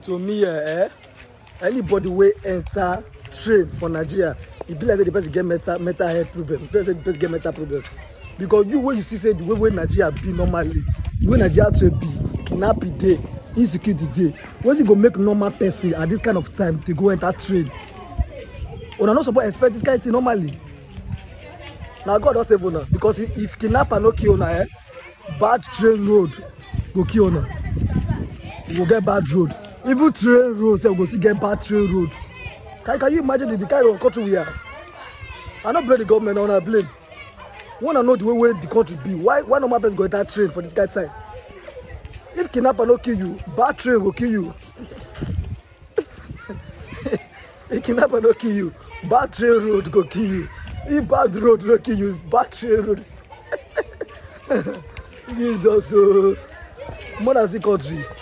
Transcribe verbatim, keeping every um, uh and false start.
to me, eh, anybody wey enter train for Nigeria, e be like say the person get mental mental health problem. The person, the person get mental problem. Because you when you see say the way wey Nigeria be normally, the way Nigeria train be, kidnapping dey, insecurity dey. When you go make normal person at this kind of time to go enter train? Una no suppose expect this kind of thing normally. Now God don save una, because if, if kidnapper no kill una, eh, bad train road go kill una. We go get bad road. Even train road, say we go still get bad train road. Can, can you imagine the, the kind of country we are? I don't blame the government, I don't blame. Want to know the way where the country be? Why why normal person go enter train for this kind of time? If kidnapper no kill you, bad train will kill you. If kidnapper no kill you, bad train road go kill you. If bad road no kill you, bad train road. Jesus, uh, more than the country.